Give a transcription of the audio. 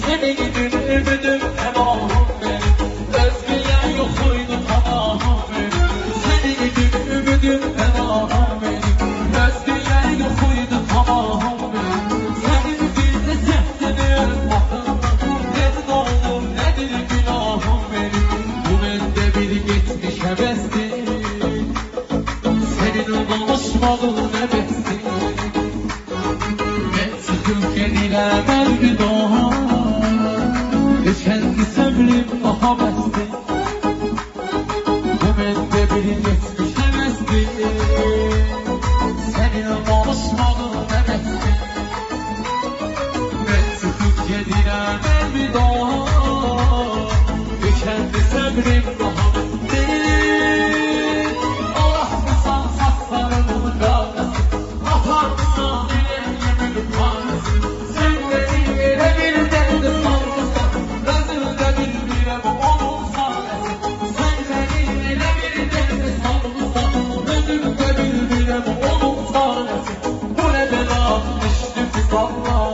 Seni gidin ümidim emahım benim. Özgüler yokuydu tamahım benim. Seni gidin ümidim emahım benim. Özgüler yokuydu tamahım benim. Senin bir de sehten ırmakım. Nedir oğlum nedir günahım benim. Bu bende bir geçmiş hevestir. Senin konuşmadığın nebestir. Ben çıkıp gerilemez bir daha. Kendi sabrim daha besti. Bu bende bir geçmiş hevestir. Senin konuşmadığın nebestir. Ben çıkıp gerilemez bir daha. Kendi sabrim daha besti. Allah mısan saçlarımın gavgası. Atar mısan yüreğimin tanrısı. Sen beni yere bir derde salmışsan. Gözümde bir bire bu onun sahnesi. Sen beni yere bir derde salmışsan. Gözümde bir bire bu onun sahnesi. Bu ne bela düştü salla.